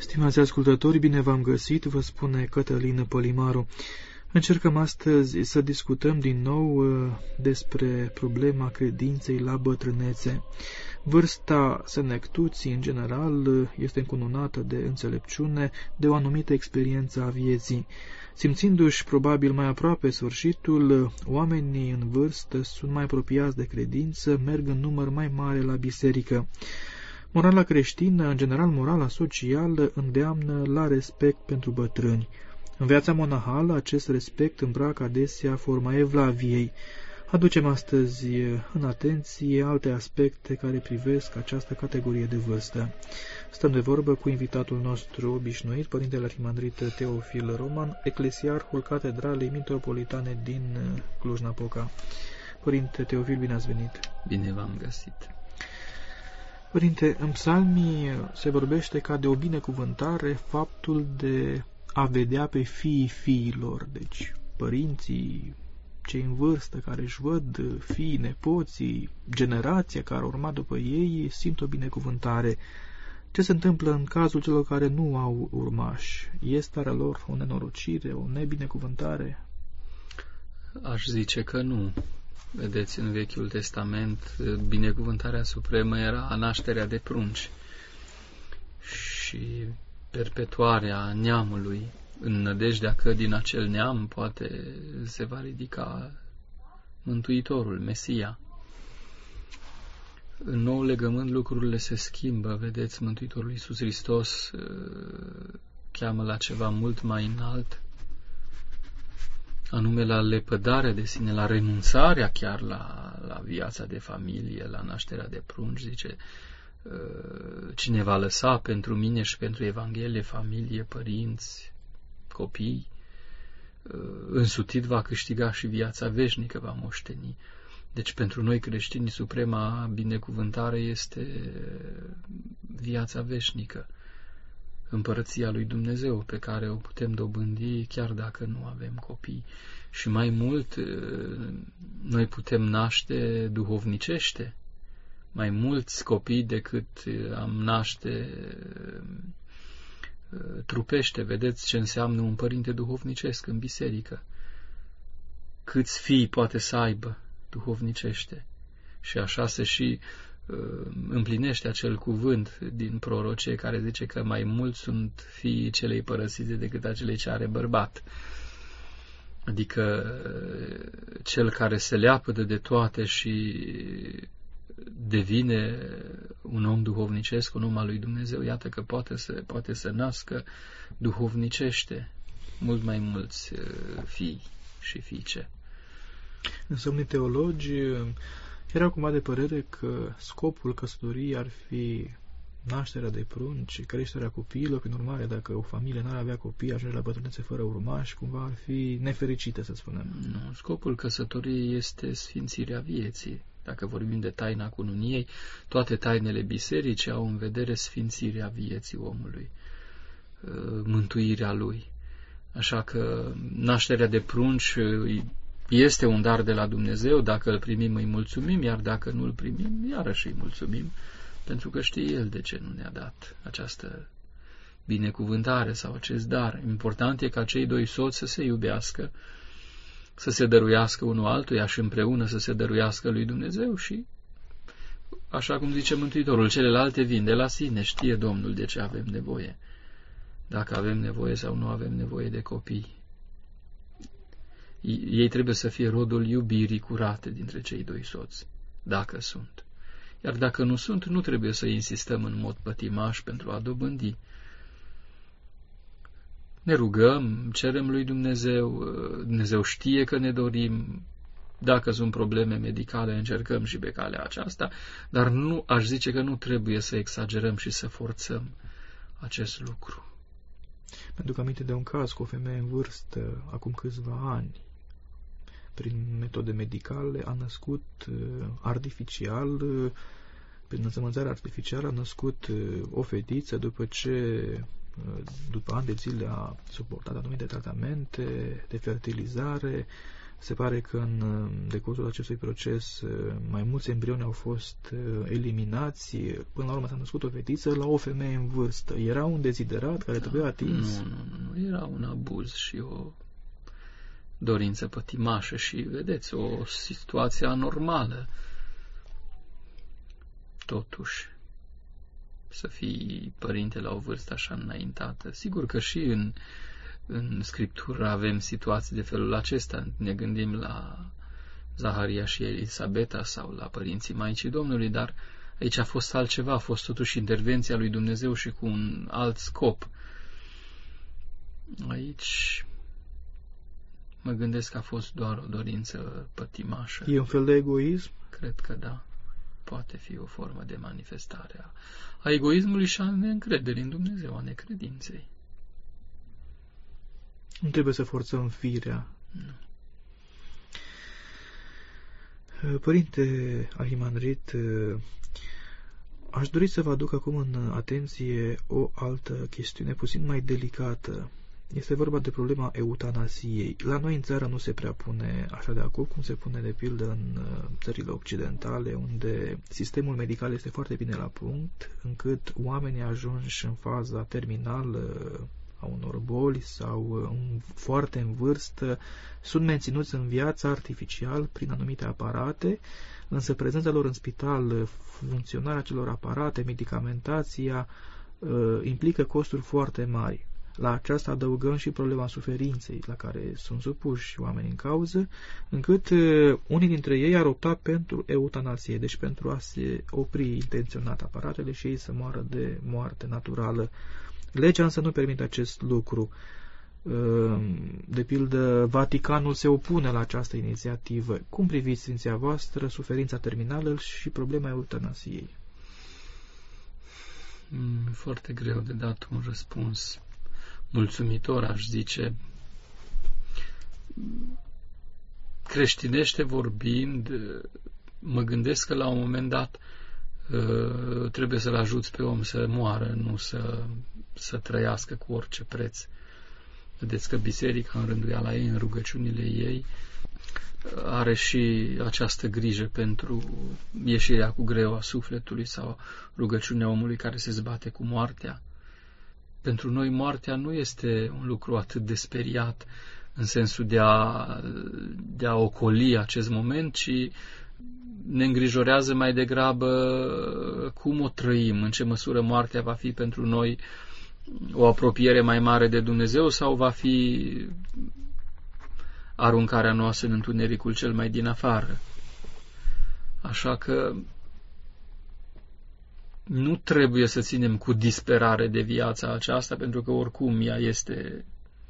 Stimați ascultători, bine v-am găsit, vă spune Cătălin Pălimaru. Încercăm astăzi să discutăm din nou despre problema credinței la bătrânețe. Vârsta senectuții, în general, este încununată de înțelepciune, de o anumită experiență a vieții. Simțindu-și probabil mai aproape sfârșitul, oamenii în vârstă sunt mai apropiați de credință, merg în număr mai mare la biserică. Morala creștină, în general morala socială, îndeamnă la respect pentru bătrâni. În viața monahală, acest respect îmbracă adesea forma evlaviei. Aducem astăzi în atenție alte aspecte care privesc această categorie de vârstă. Stăm de vorbă cu invitatul nostru obișnuit, Părintele Arhimandrit Teofil Roman, eclesiarhul Catedralei Mitropolitane din Cluj-Napoca. Părinte Teofil, bine ați venit! Bine v-am găsit! Părinte, în psalmii se vorbește ca de o binecuvântare faptul de a vedea pe fiii fiilor, deci părinții, cei în vârstă care își văd fiii, nepoții, generația care urma după ei, simt o binecuvântare. Ce se întâmplă în cazul celor care nu au urmași? Este starea lor o nenorocire, o nebinecuvântare? Aș zice că nu. Vedeți, în Vechiul Testament, binecuvântarea supremă era nașterea de prunci și perpetuarea neamului, în nădejdea că din acel neam poate se va ridica Mântuitorul, Mesia. În nou legământ lucrurile se schimbă, vedeți, Mântuitorul Iisus Hristos cheamă la ceva mult mai înalt, anume la lepădarea de sine, la renunțarea chiar la viața de familie, la nașterea de prunci, zice, cine va lăsa pentru mine și pentru Evanghelie familie, părinți, copii, însutit va câștiga și viața veșnică, va moșteni. Deci pentru noi creștini suprema binecuvântare este viața veșnică, împărăția lui Dumnezeu, pe care o putem dobândi chiar dacă nu avem copii. Și mai mult, noi putem naște duhovnicește mai mulți copii decât am naște trupește. Vedeți ce înseamnă un părinte duhovnicesc în biserică. Câți fii poate să aibă duhovnicește. Și așa se și împlinește acel cuvânt din prorocie care zice că mai mulți sunt fiii celei părăsite decât acelei ce are bărbat. Adică cel care se leapădă de toate și devine un om duhovnicesc, un om al lui Dumnezeu, iată că poate să nască duhovnicește mult mai mulți fii și fiice. Însă unii teologi erau cumva de părere că scopul căsătoriei ar fi nașterea de prunci, creșterea copiilor, prin urmare, dacă o familie n-ar avea copii, ajunge la bătrânețe fără urmași, cumva ar fi nefericită, să spunem. Nu, scopul căsătoriei este sfințirea vieții. Dacă vorbim de taina cununiei, toate tainele bisericii au în vedere sfințirea vieții omului, mântuirea lui. Așa că nașterea de prunci este un dar de la Dumnezeu, dacă îl primim îi mulțumim, iar dacă nu îl primim, iarăși îi mulțumim, pentru că știe El de ce nu ne-a dat această binecuvântare sau acest dar. Important e ca cei doi soți să se iubească, să se dăruiască unul altuia și împreună să se dăruiască lui Dumnezeu și, așa cum zice Mântuitorul, celelalte vin de la sine, știe Domnul de ce avem nevoie, dacă avem nevoie sau nu avem nevoie de copii. Ei trebuie să fie rodul iubirii curate dintre cei doi soți, dacă sunt. Iar dacă nu sunt, nu trebuie să insistăm în mod pătimaș pentru a dobândi. Ne rugăm, cerem lui Dumnezeu, Dumnezeu știe că ne dorim, dacă sunt probleme medicale, încercăm și pe calea aceasta, dar nu aș zice că nu trebuie să exagerăm și să forțăm acest lucru. Mi-aduc aminte de un caz cu o femeie în vârstă, acum câțiva ani, prin metode medicale, a născut artificial, prin însămânțare artificială, a născut o fetiță după ce, după ani de zile, a suportat anumite tratamente de fertilizare, Se pare că în decursul acestui proces mai mulți embrioni au fost eliminați. Până la urmă s-a născut o fetiță la o femeie în vârstă. Era un deziderat care trebuia atins? Nu. Era un abuz și o dorință pătimașă și, vedeți, o situație anormală. Totuși, să fii părinte la o vârstă așa înaintată. Sigur că și în Scriptură avem situații de felul acesta. Ne gândim la Zaharia și Elisabeta sau la părinții Maicii Domnului, dar aici a fost altceva, a fost totuși intervenția lui Dumnezeu și cu un alt scop. Aici mă gândesc că a fost doar o dorință pătimașă. E un fel de egoism? Cred că da. Poate fi o formă de manifestare a egoismului și a neîncrederii în Dumnezeu, a necredinței. Nu trebuie să forțăm firea. Nu. Părinte Arhimandrit, aș dori să vă aduc acum în atenție o altă chestiune puțin mai delicată. Este vorba de problema eutanasiei. La noi în țară nu se prea pune așa de acum cum se pune de pildă în țările occidentale, unde sistemul medical este foarte bine la punct, încât oamenii ajunși în faza terminală a unor boli sau foarte în vârstă sunt menținuți în viață artificial prin anumite aparate, însă prezența lor în spital, funcționarea acelor aparate, medicamentația, implică costuri foarte mari. La aceasta adăugăm și problema suferinței la care sunt supuși oamenii în cauză, încât unii dintre ei ar opta pentru eutanasie, deci pentru a se opri intenționat aparatele și ei să moară de moarte naturală. Legea însă nu permite acest lucru. De pildă, Vaticanul se opune la această inițiativă. Cum priviți, Sfinția voastră, suferința terminală și problema eutanasiei? Foarte greu de dat un răspuns mulțumitor, aș zice. Creștinește vorbind, mă gândesc că la un moment dat trebuie să-l ajuți pe om să moară, nu să trăiască cu orice preț. Vedeți că biserica, în rânduiala ei, în rugăciunile ei, are și această grijă pentru ieșirea cu greu a sufletului sau rugăciunea omului care se zbate cu moartea. Pentru noi moartea nu este un lucru atât de speriat în sensul de a ocoli acest moment, ci ne îngrijorează mai degrabă cum o trăim, în ce măsură moartea va fi pentru noi o apropiere mai mare de Dumnezeu sau va fi aruncarea noastră în întunericul cel mai din afară. Așa că nu trebuie să ținem cu disperare de viața aceasta, pentru că oricum ea este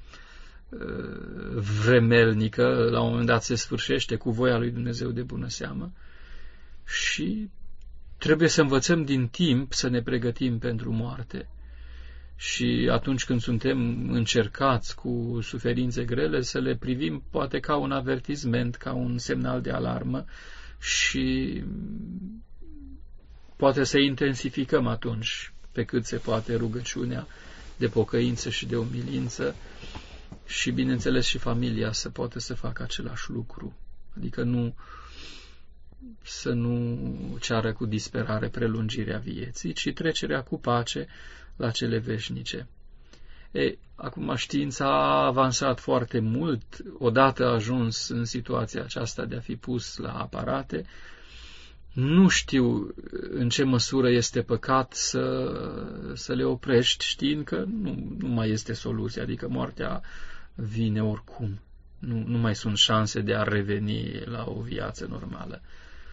vremelnică, la un moment dat se sfârșește cu voia lui Dumnezeu de bună seamă și trebuie să învățăm din timp să ne pregătim pentru moarte. Și atunci când suntem încercați cu suferințe grele, să le privim poate ca un avertisment, ca un semnal de alarmă și poate să intensificăm atunci pe cât se poate rugăciunea de pocăință și de umilință și, bineînțeles, și familia să poată să facă același lucru. Adică să nu ceară cu disperare prelungirea vieții, ci trecerea cu pace la cele veșnice. Acum știința a avansat foarte mult, odată a ajuns în situația aceasta de a fi pus la aparate. Nu știu în ce măsură este păcat să le oprești, știind că nu mai este soluție, adică moartea vine oricum. Nu mai sunt șanse de a reveni la o viață normală.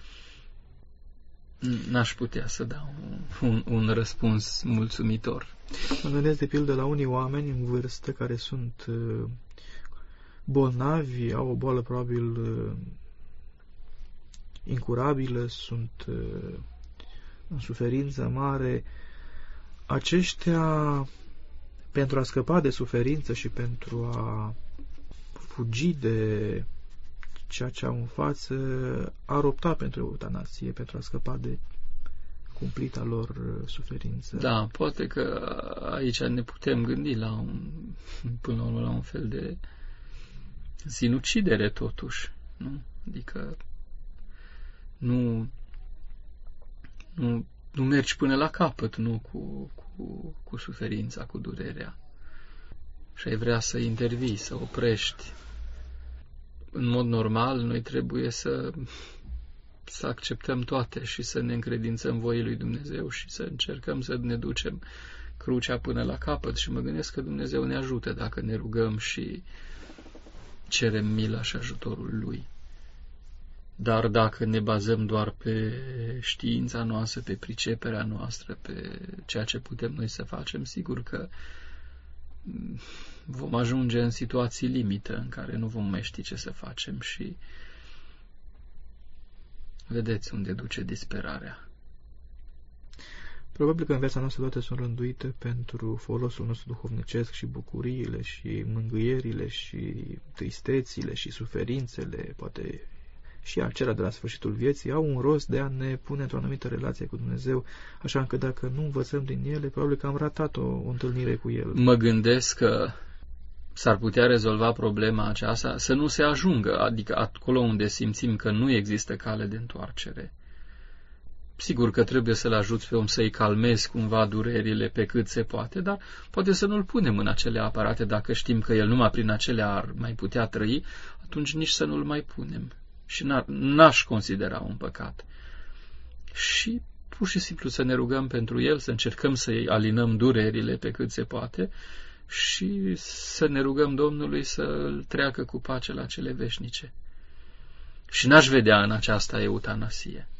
N-aș putea să dau un răspuns mulțumitor. Mă gândesc de pildă la unii oameni în vârstă care sunt bolnavi, au o boală probabil incurabilă, sunt în suferință mare. Aceștia, pentru a scăpa de suferință și pentru a fugi de ceea ce au în față, ar opta pentru eutanasie, pentru a scăpa de cumplita lor suferință. Da, poate că aici ne putem gândi până la urmă la un fel sinucidere totuși, nu? Adică nu mergi până la capăt, nu cu suferința, cu durerea. Și ai vrea să intervii, să oprești. În mod normal, noi trebuie să acceptăm toate și să ne încredințăm voii lui Dumnezeu și să încercăm să ne ducem crucea până la capăt. Și mă gândesc că Dumnezeu ne ajută dacă ne rugăm și cerem mila și ajutorul Lui. Dar dacă ne bazăm doar pe știința noastră, pe priceperea noastră, pe ceea ce putem noi să facem, sigur că vom ajunge în situații limită în care nu vom mai ști ce să facem și vedeți unde duce disperarea. Probabil că în viața noastră toate sunt rânduite pentru folosul nostru duhovnicesc și bucuriile și mângâierile și tristețile și suferințele, poate și acelea de la sfârșitul vieții, au un rost de a ne pune într-o anumită relație cu Dumnezeu, așa că dacă nu învățăm din ele, probabil că am ratat o întâlnire cu El. Mă gândesc că s-ar putea rezolva problema aceasta să nu se ajungă, adică acolo unde simțim că nu există cale de întoarcere. Sigur că trebuie să-l ajuți pe om să-i calmezi cumva durerile pe cât se poate, dar poate să nu-l punem în acele aparate dacă știm că el numai prin acelea ar mai putea trăi, atunci nici să nu-l mai punem. Și n-aș considera un păcat. Și pur și simplu să ne rugăm pentru el, să încercăm să-i alinăm durerile pe cât se poate și să ne rugăm Domnului să-l treacă cu pace la cele veșnice. Și n-aș vedea în aceasta eutanasie.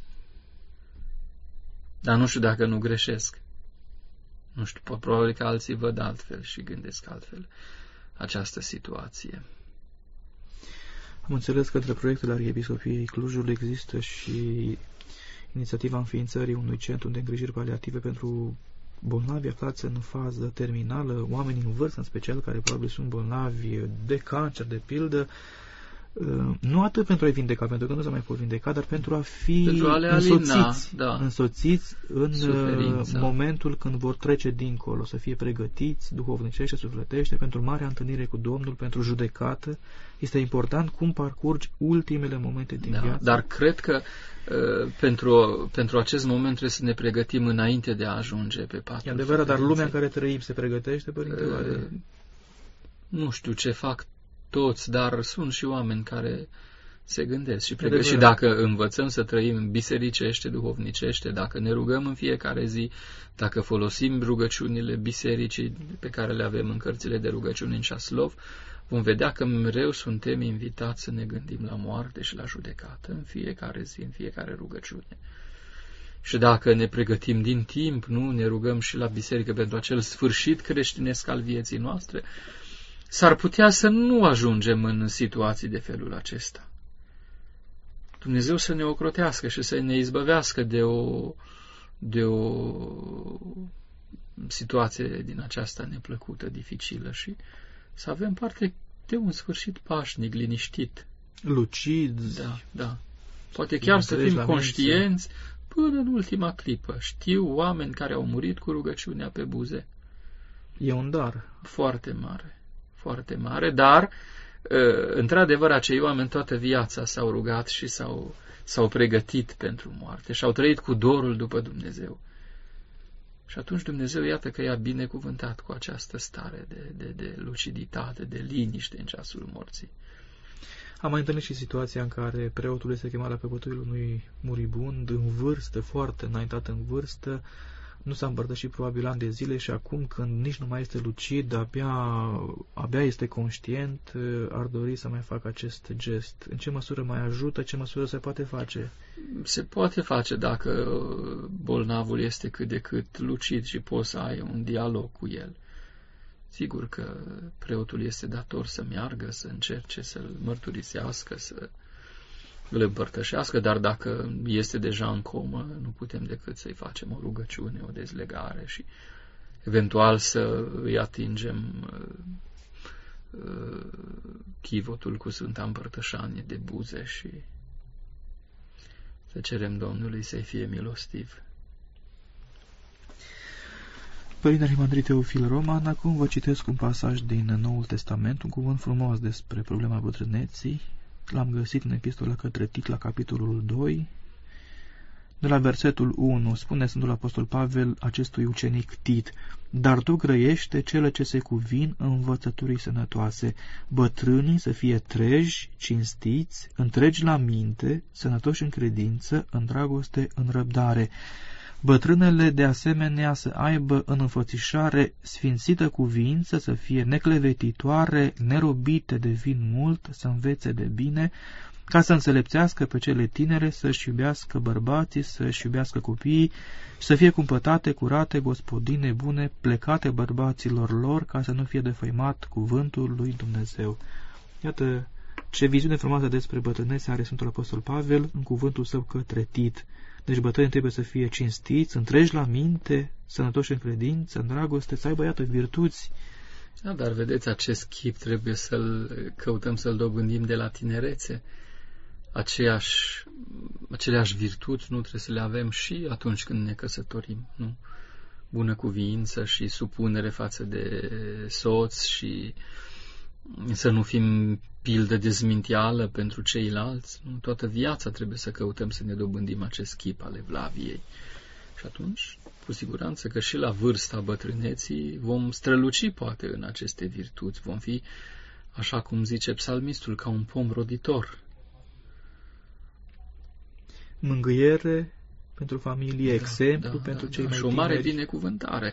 Dar nu știu dacă nu greșesc. Nu știu, probabil că alții văd altfel și gândesc altfel această situație. Am înțeles că între proiectele Arhiepiscopiei Clujului există și inițiativa înființării unui centru de îngrijiri paliative pentru bolnavi aflați în fază terminală, oameni în vârstă în special, care probabil sunt bolnavi de cancer, de pildă, nu atât pentru a-i vindeca, pentru că nu se mai pot vindeca, dar pentru a fi însoțiți în suferința. Momentul când vor trece dincolo, să fie pregătiți duhovnicește, sufletește, pentru marea întâlnire cu Domnul, pentru judecată. Este important cum parcurgi ultimele momente din viață. Dar cred că pentru acest moment trebuie să ne pregătim înainte de a ajunge pe patul. E adevărat, dar lumea în care trăim se pregătește, Părinte? Nu știu ce fac toți, dar sunt și oameni care se gândesc și pregătesc. Și dacă învățăm să trăim bisericește, duhovnicește, dacă ne rugăm în fiecare zi, dacă folosim rugăciunile bisericii pe care le avem în cărțile de rugăciuni în Ceaslov, vom vedea că mereu suntem invitați să ne gândim la moarte și la judecată în fiecare zi, în fiecare rugăciune. Și dacă ne pregătim din timp, nu ne rugăm și la biserică pentru acel sfârșit creștinesc al vieții noastre, s-ar putea să nu ajungem în situații de felul acesta. Dumnezeu să ne ocrotească și să ne izbăvească de o situație din aceasta neplăcută, dificilă și să avem parte de un sfârșit pașnic, liniștit. Lucid. Da. Poate chiar să fim conștienți până în ultima clipă. Știu oameni care au murit cu rugăciunea pe buze. E un dar. Foarte mare. Foarte mare, dar într-adevăr acei oameni toată viața s-au rugat și s-au pregătit pentru moarte și au trăit cu dorul după Dumnezeu. Și atunci Dumnezeu iată că i-a binecuvântat cu această stare de luciditate, de liniște în ceasul morții. Am mai întâlnit și situația în care preotul este chemat la păpătuiul unui muribund în vârstă, foarte înaintat în vârstă, nu s-a împărtășit probabil ani de zile și acum când nici nu mai este lucid, abia este conștient, ar dori să mai facă acest gest. În ce măsură mai ajută, ce măsură se poate face? Se poate face dacă bolnavul este cât de cât lucid și poți să ai un dialog cu el. Sigur că preotul este dator să meargă, să încerce să-l mărturisească, să îl împărtășească, dar dacă este deja în comă, nu putem decât să-i facem o rugăciune, o dezlegare și eventual să îi atingem chivotul cu Sfânta Împărtășanie de buze și să cerem Domnului să-i fie milostiv. Părinte Arhimandrit Teofil Roman, acum vă citesc un pasaj din Noul Testament, un cuvânt frumos despre problema bătrâneții. L-am găsit în epistola către Tit, la capitolul 2, de la versetul 1, spune Sfântul Apostol Pavel acestui ucenic Tit: dar tu grăiește cele ce se cuvin învățăturii sănătoase, bătrânii să fie treji, cinstiți, întregi la minte, sănătoși în credință, în dragoste, în răbdare. Bătrânele de asemenea să aibă în înfățișare sfințită cuvință, să fie neclevetitoare, nerobite de vin mult, să învețe de bine, ca să înțelepțească pe cele tinere, să-și iubească bărbații, să-și iubească copiii, să fie cumpătate, curate, gospodine bune, plecate bărbaților lor, ca să nu fie defăimat cuvântul lui Dumnezeu. Iată ce viziune frumoasă despre bătrânețe are Sfântul Apostol Pavel în cuvântul său către Tit. Deci bătrânii trebuie să fie cinstiți, întregi la minte, sănătoși în credință, în dragoste, să aibă, iată, virtuți. Da, dar vedeți, acest chip trebuie să-l căutăm să-l dobândim de la tinerețe. Aceleași virtuți nu trebuie să le avem și atunci când ne căsătorim, nu? Bună cuviință și supunere față de soț și să nu fim pildă de zminteală pentru ceilalți. Nu? Toată viața trebuie să căutăm să ne dobândim acest chip al evlaviei. Și atunci, cu siguranță că și la vârsta bătrâneții vom străluci poate în aceste virtuți. Vom fi, așa cum zice psalmistul, ca un pom roditor. Mângâiere pentru familie, exemplu pentru cei mai tineri. Și o mare binecuvântare.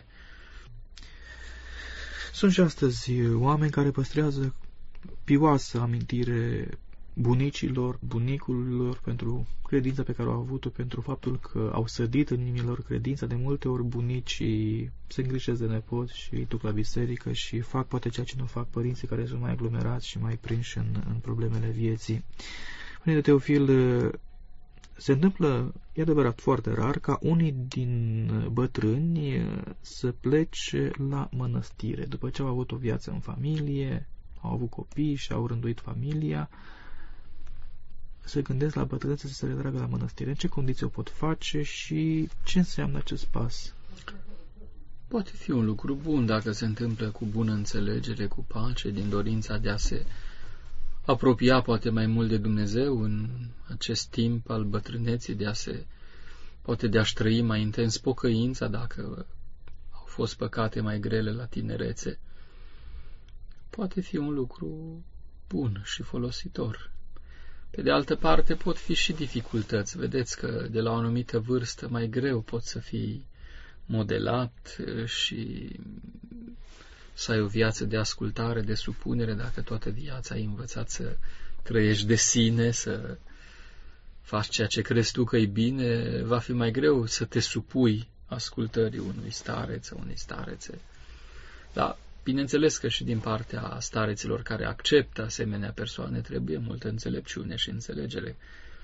Sunt și astăzi oameni care păstrează pioasă amintire bunicilor, buniculilor pentru credința pe care au avut-o, pentru faptul că au sădit în inimilor credința. De multe ori bunicii se îngrijesc de nepoți și îi duc la biserică și fac poate ceea ce nu fac părinții care sunt mai aglomerați și mai prinși în problemele vieții. Părinte Teofil, se întâmplă, e adevărat, foarte rar ca unii din bătrâni să plece la mănăstire. După ce au avut o viață în familie, au avut copii și au rânduit familia, se gândesc la bătrânețe să se retragă la mănăstire. În ce condiții o pot face și ce înseamnă acest pas? Poate fi un lucru bun dacă se întâmplă cu bună înțelegere, cu pace, din dorința de a se apropia poate mai mult de Dumnezeu în acest timp al bătrâneții, poate de a-și trăi mai intens pocăința dacă au fost păcate mai grele la tinerețe. Poate fi un lucru bun și folositor. Pe de altă parte pot fi și dificultăți. Vedeți că de la o anumită vârstă mai greu poți să fii modelat și să ai o viață de ascultare, de supunere, dacă toată viața ai învățat să trăiești de sine, să faci ceea ce crezi tu că e bine, va fi mai greu să te supui ascultării unui stareț sau unei starețe. Dar bineînțeles că și din partea stareților care acceptă asemenea persoane trebuie multă înțelepciune și înțelegere.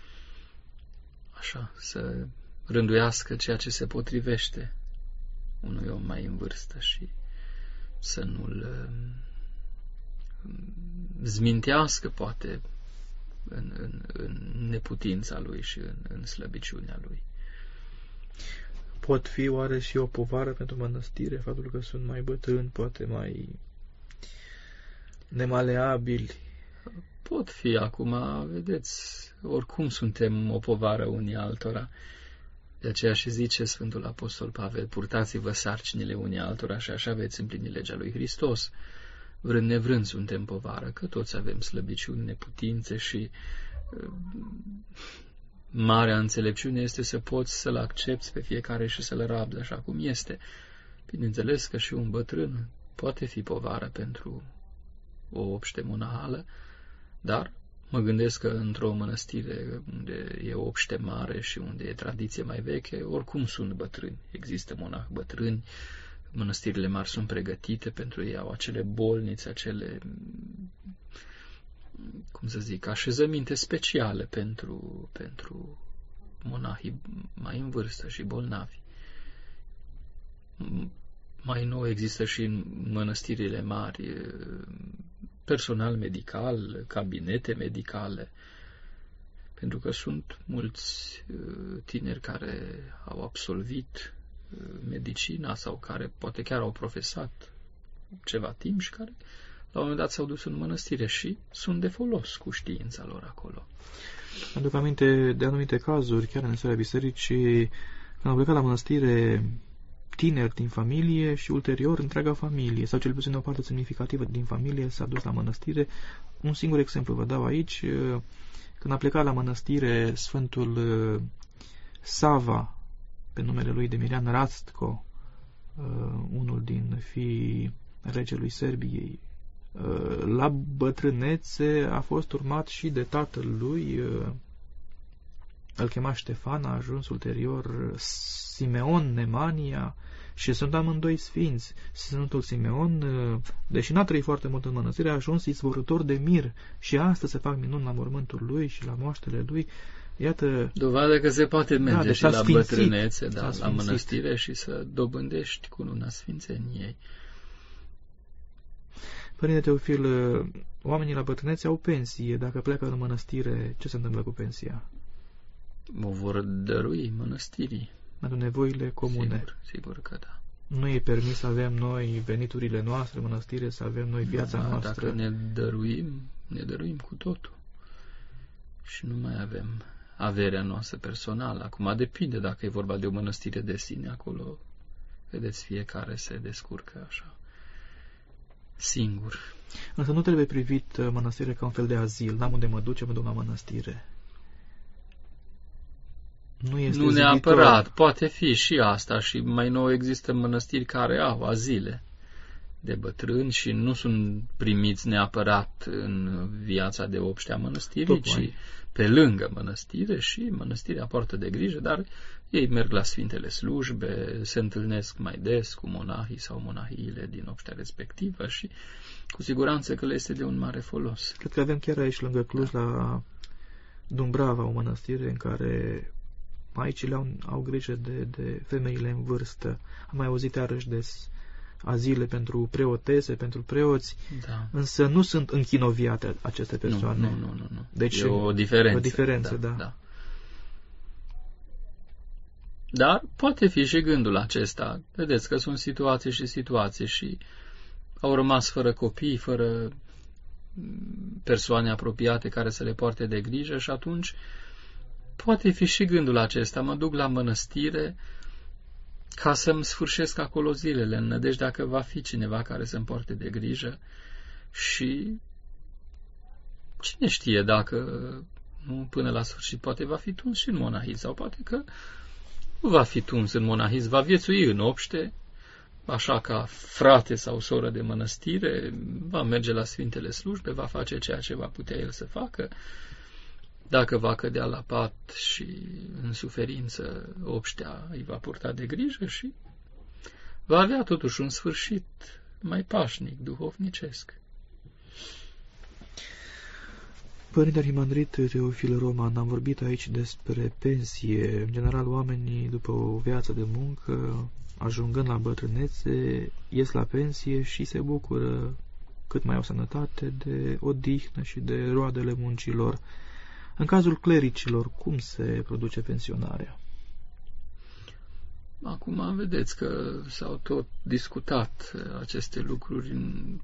Așa, să rânduiască ceea ce se potrivește unui om mai în vârstă și să nu-l zmintească, poate, în neputința lui și în slăbiciunea lui. Pot fi oare și o povară pentru mănăstire, faptul că sunt mai bătrâni, poate mai nemaleabili? Pot fi acum, vedeți, oricum suntem o povară unii altora. De aceea și zice Sfântul Apostol Pavel: purtați-vă sarcinile unii altora și așa veți împlini legea lui Hristos. Vrând nevrând suntem povară, că toți avem slăbiciuni, neputințe și marea înțelepciune este să poți să-l accepți pe fiecare și să-l rabzi așa cum este. Bineînțeles că și un bătrân poate fi povară pentru o obște monahală, dar mă gândesc că într-o mănăstire unde e o obște mare și unde e tradiție mai veche, oricum sunt bătrâni. Există monahi bătrâni, mănăstirile mari sunt pregătite pentru ei, au acele bolnițe, acele, cum să zic, așezăminte speciale pentru monahii mai în vârstă și bolnavi. Mai nou există și în mănăstirile mari personal medical, cabinete medicale, pentru că sunt mulți tineri care au absolvit medicina sau care poate chiar au profesat ceva timp și care la un moment dat s-au dus în mănăstire și sunt de folos cu știința lor acolo. Aduc aminte de anumite cazuri, chiar în istoria bisericii, când au plecat la mănăstire tineri din familie și ulterior întreaga familie, sau cel puțin o parte semnificativă din familie s-a dus la mănăstire. Un singur exemplu vă dau aici. Când a plecat la mănăstire Sfântul Sava, pe numele lui Demirian Rastko, unul din fiii regelui Serbiei, la bătrânețe a fost urmat și de tatăl lui, îl chema Ștefan, a ajuns ulterior Simeon Nemanja și sunt amândoi sfinți. Sfântul Simeon, deși n-a trăit foarte mult în mănăstire, a ajuns izvorător de mir și astăzi se fac minuni la mormântul lui și la moaștele lui. Iată, dovadă că se poate merge deci și la sfințit, bătrânețe, la mănăstire și să dobândești cununa sfințeniei. Părinte Teofil, oamenii la bătrânețe au pensie. Dacă pleacă în mănăstire, ce se întâmplă cu pensia? O vor dărui mănăstirii. Pentru nevoile comune. Sigur că da. Nu e permis să avem noi veniturile noastre în mănăstire, să avem noi viața noastră. Dacă ne dăruim cu totul. Și nu mai avem averea noastră personală. Acum depinde dacă e vorba de o mănăstire de sine. Acolo, vedeți, fiecare se descurcă așa, singur. Însă nu trebuie privit mănăstirea ca un fel de azil. N-am unde mă duce, mă duc la mănăstire. Nu neapărat, poate fi și asta. Și mai nou există mănăstiri care au azile de bătrâni și nu sunt primiți neapărat în viața de obște a mănăstirii, ci pe lângă mănăstire, și mănăstirea poartă de grijă, dar ei merg la Sfintele Slujbe, se întâlnesc mai des cu monahii sau monahiile din obștea respectivă și cu siguranță că le este de un mare folos. Cred că avem chiar aici lângă Cluj, la Dumbrava, o mănăstire în care maicile au grijă de femeile în vârstă. Am mai auzit iarăși de azile pentru preotese, pentru preoți, da. Însă nu sunt închinoviate aceste persoane. Nu. Deci e o diferență. O diferență, da. Dar poate fi și gândul acesta. Vedeți că sunt situații și situații și au rămas fără copii, fără persoane apropiate care să le poarte de grijă și atunci poate fi și gândul acesta. Mă duc la mănăstire ca să-mi sfârșesc acolo zilele, în nădejdea că va fi cineva care să-mi poarte de grijă și cine știe dacă nu, până la sfârșit poate va fi tuns și în monahis sau poate că nu va fi tuns în monahis, va viețui în obște, așa ca frate sau soră de mănăstire, va merge la Sfintele Slujbe, va face ceea ce va putea el să facă. Dacă va cădea la pat și în suferință, obștea îi va purta de grijă și va avea totuși un sfârșit mai pașnic, duhovnicesc. Părinte Arhimandrit Teofil Roman, am vorbit aici despre pensie. În general, oamenii, după o viață de muncă, ajungând la bătrânețe, ies la pensie și se bucură, cât mai au sănătate, de odihnă și de roadele muncilor. În cazul clericilor, cum se produce pensionarea? Acum vedeți că s-au tot discutat aceste lucruri.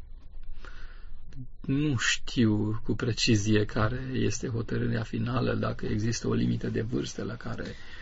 Nu știu cu precizie care este hotărârea finală, dacă există o limită de vârstă la care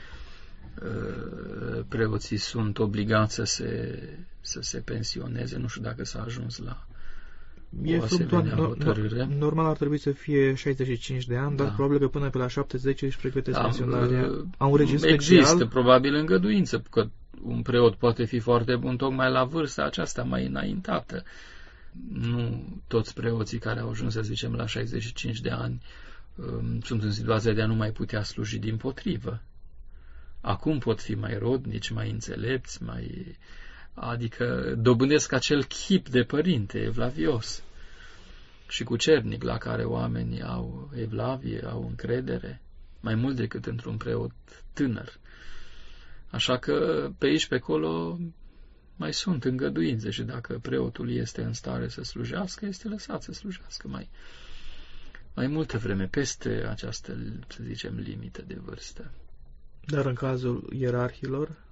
preoții sunt obligați să se pensioneze. Nu știu dacă s-a ajuns la o asemenea hotărâre. Normal ar trebui să fie 65 de ani, dar probabil că până pe la 70 își pregătesc pensionarea. Au un regim special? Există probabil îngăduință, că un preot poate fi foarte bun tocmai la vârsta aceasta mai înaintată. Nu toți preoții care au ajuns, să zicem, la 65 de ani sunt în situația de a nu mai putea sluji, dimpotrivă. Acum pot fi mai rodnici, mai înțelepți, adică dobândesc acel chip de părinte evlavios și cucernic la care oamenii au evlavie, au încredere, mai mult decât într-un preot tânăr. Așa că pe aici, pe acolo, mai sunt îngăduințe și dacă preotul este în stare să slujească, este lăsat să slujească mai multă vreme, peste această, să zicem, limită de vârstă. Dar în cazul ierarhilor?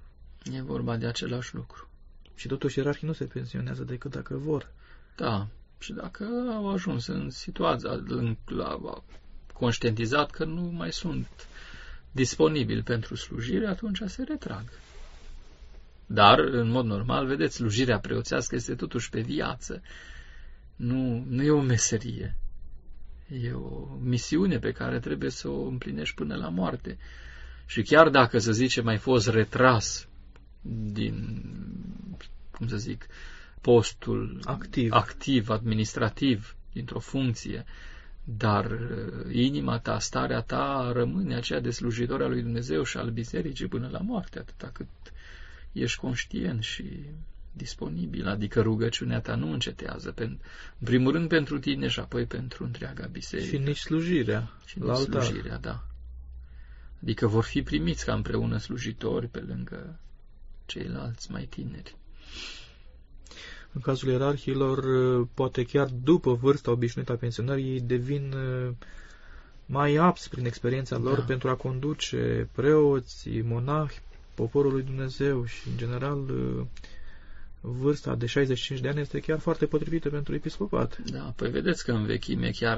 E vorba de același lucru. Și totuși ierarhii nu se pensionează decât dacă vor. Da, și dacă au ajuns în situația, conștientizat că nu mai sunt disponibili pentru slujire, atunci se retrag. Dar, în mod normal, vedeți, slujirea preoțească este totuși pe viață. Nu e o meserie. E o misiune pe care trebuie să o împlinești până la moarte. Și chiar dacă, să zicem, ai fost retras din, cum să zic, postul activ, administrativ, dintr-o funcție, dar inima ta, starea ta rămâne aceea de slujitor al lui Dumnezeu și al bisericii până la moarte, atâta cât ești conștient și disponibil, adică rugăciunea ta nu încetează, în primul rând pentru tine și apoi pentru întreaga biserică. Și nici slujirea. Și nici slujirea, da. Adică vor fi primiți ca împreună slujitori pe lângă ceilalți mai tineri. În cazul ierarhilor, poate chiar după vârsta obișnuită a pensionării, ei devin mai apți prin experiența lor pentru a conduce preoți, monahi, poporul lui Dumnezeu și, în general, vârsta de 65 de ani este chiar foarte potrivită pentru episcopat. Da, păi vedeți că în vechime chiar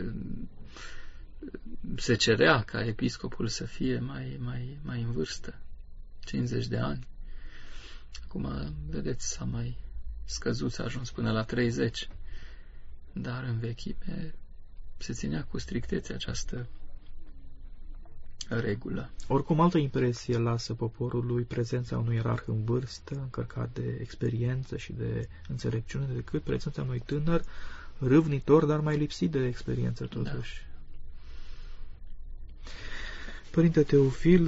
se cerea ca episcopul să fie mai în vârstă, 50 de ani. Acum, vedeți, s-a mai scăzut, s-a ajuns până la 30, dar în vechime se ținea cu strictețe această regulă. Oricum, altă impresie lasă poporului prezența unui ierarh în vârstă, încărcat de experiență și de înțelepciune, decât prezența unui tânăr râvnitor, dar mai lipsit de experiență totuși. Da. Părinte Teofil,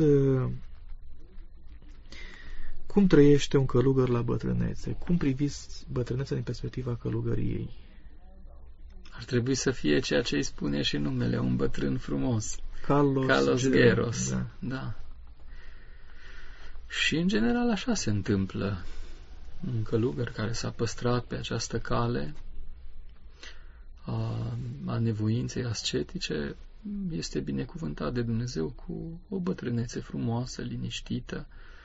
cum trăiește un călugăr la bătrânețe? Cum priviți bătrânețea din perspectiva călugăriei? Ar trebui să fie ceea ce îi spune și numele, un bătrân frumos. Carlos Gheros. Da. Și în general așa se întâmplă. Un călugăr care s-a păstrat pe această cale a nevoinței ascetice este binecuvântat de Dumnezeu cu o bătrânețe frumoasă, liniștită,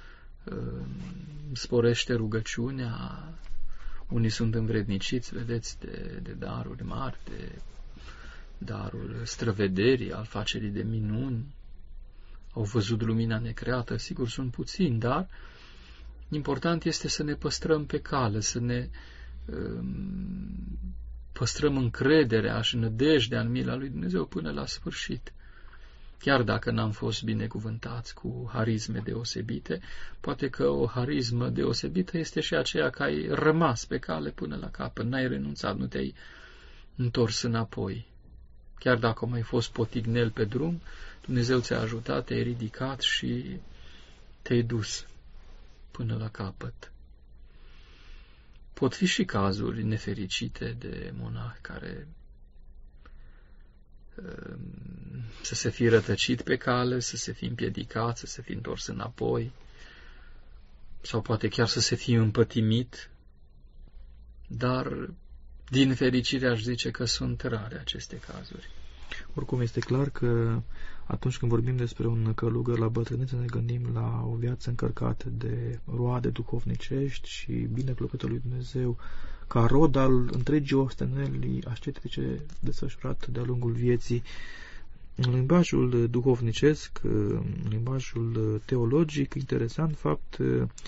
sporește rugăciunea, unii sunt învredniciți, vedeți, de daruri mari, de darul străvederii, al facerii de minuni, au văzut lumina necreată, sigur sunt puțini, dar important este să ne păstrăm pe cale, să ne păstrăm încrederea și nădejdea în mila lui Dumnezeu până la sfârșit. Chiar dacă n-am fost binecuvântați cu harisme deosebite, poate că o harismă deosebită este și aceea că ai rămas pe cale până la capăt, n-ai renunțat, nu te-ai întors înapoi. Chiar dacă au mai fost potignel pe drum, Dumnezeu ți-a ajutat, te-ai ridicat și te-ai dus până la capăt. Pot fi și cazuri nefericite de monahi care să se fi rătăcit pe cale, să se fi împiedicat, să se fi întors înapoi, sau poate chiar să se fi împătimit, dar din fericire aș zice că sunt rare aceste cazuri. Oricum este clar că atunci când vorbim despre un călugăr la bătrânețe, ne gândim la o viață încărcată de roade duhovnicești și bineplăcută lui Dumnezeu, ca rod al întregii ostenelii ascetice desfășurate de-a lungul vieții. În limbajul duhovnicesc, în limbajul teologic, interesant fapt,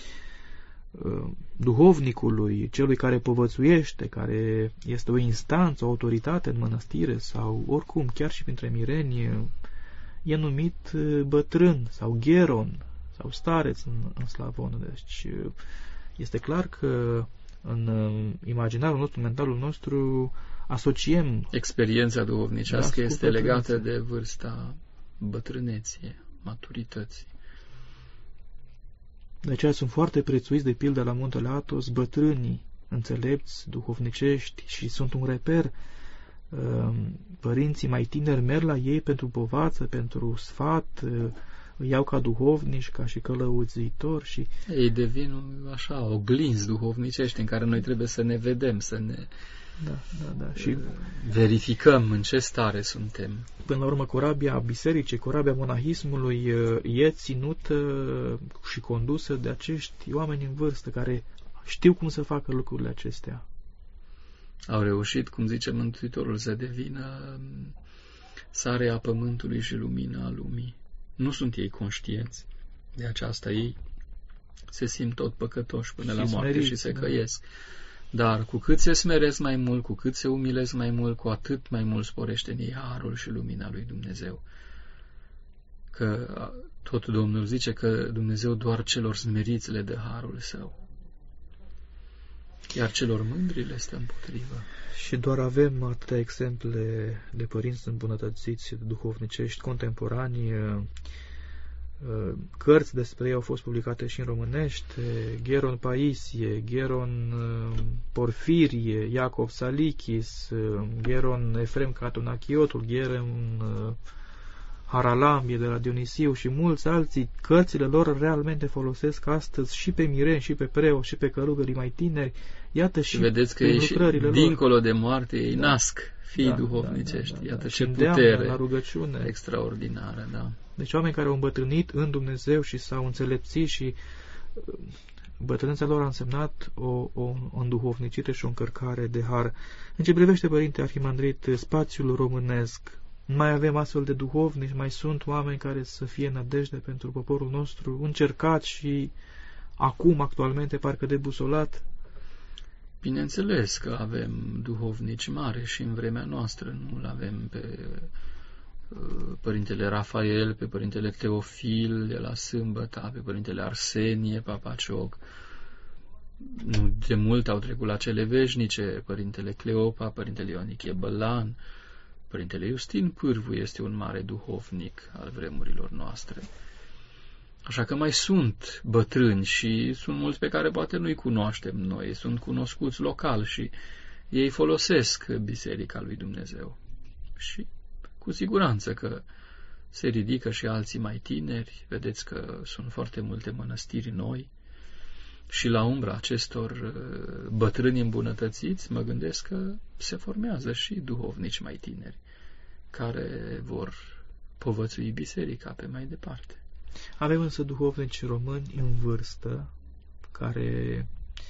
duhovnicului, celui care povățuiește, care este o instanță, o autoritate în mănăstire sau oricum, chiar și printre mireni, e numit bătrân sau gheron sau stareț în slavonă. Deci este clar că în imaginarul nostru, mentalul nostru, asociem experiența duhovnicească este legată de vârsta bătrâneții, maturității. De aceea sunt foarte prețuiți, de pildă la Muntele Athos, bătrânii înțelepți, duhovnicești și sunt un reper. Părinții mai tineri merg la ei pentru povață, pentru sfat, îi iau ca duhovnici, ca și călăuzitori și... Ei devin așa, oglinzi duhovnicești în care noi trebuie să ne vedem, să ne Da. Și verificăm în ce stare suntem. Până la urmă, corabia bisericii, corabia monahismului e ținută și condusă de acești oameni în vârstă care știu cum să facă lucrurile acestea. Au reușit, cum zice Mântuitorul, să devină sarea pământului și lumina lumii. Nu sunt ei conștienți de aceasta. Ei se simt tot păcătoși până la moarte smeriți, și se căiesc. Dar cu cât se smeresc mai mult, cu cât se umilesc mai mult, cu atât mai mult sporește în ei harul și lumina lui Dumnezeu. Că tot Domnul zice că Dumnezeu doar celor smeriți le dă harul său, iar celor mândri le stă împotrivă. Și doar avem atâtea exemple de părinți îmbunătățiți duhovnicești contemporani. Cărți despre ei au fost publicate și în românește: Gheron Paisie, Gheron Porfirie, Iacov Salichis, Gheron Efrem Catonachiotul, Gheron Haralambie de la Dionisiu și mulți alții. Cărțile lor realmente folosesc astăzi și pe mireni, și pe preoți, și pe călugării mai tineri. Iată și vedeți că ei și dincolo de moarte ei nasc fii duhovnicești. Iată ce putere la rugăciune extraordinară, da. Deci oameni care au îmbătrânit în Dumnezeu și s-au înțelepțit și bătrâneța lor a însemnat o înduhovnicire și o încărcare de har. În ce privește, Părinte Arhimandrit, spațiul românesc, mai avem astfel de duhovnici, mai sunt oameni care să fie nădejde pentru poporul nostru, încercat și acum, actualmente, parcă debusolat? Bineînțeles că avem duhovnici mari și în vremea noastră. Nu-l avem pe Părintele Rafael, pe Părintele Teofil de la Sâmbăta, pe Părintele Arsenie Papacioc. Nu de mult au trecut la cele veșnice, Părintele Cleopa, Părintele Ionichie Bălan, Părintele Iustin Pârvu este un mare duhovnic al vremurilor noastre. Așa că mai sunt bătrâni și sunt mulți pe care poate nu-i cunoaștem noi, sunt cunoscuți local și ei folosesc Biserica lui Dumnezeu. Și cu siguranță că se ridică și alții mai tineri, vedeți că sunt foarte multe mănăstiri noi și la umbra acestor bătrâni îmbunătățiți mă gândesc că se formează și duhovnici mai tineri care vor povățui biserica pe mai departe. Avem însă duhovnici români în vârstă care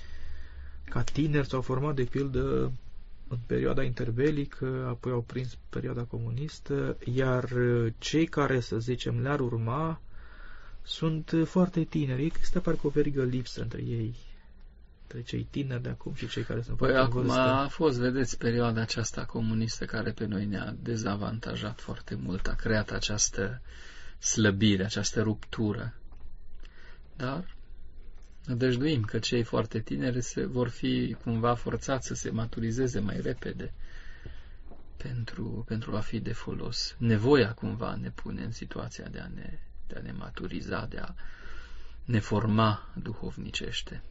ca tineri s-au format de pildă în perioada interbelică, apoi au prins perioada comunistă, iar cei care, să zicem, le-ar urma sunt foarte tineri. Există parcă o verigă lipsă între ei, între cei tineri de acum și cei care sunt foarte în vârstă. Acum a fost, vedeți, perioada aceasta comunistă care pe noi ne-a dezavantajat foarte mult, a creat această slăbire, această ruptură. Dar nădăjduim că cei foarte tineri vor fi cumva forțați să se maturizeze mai repede pentru a fi de folos. Nevoia cumva ne pune în situația de a ne maturiza, de a ne forma duhovnicește.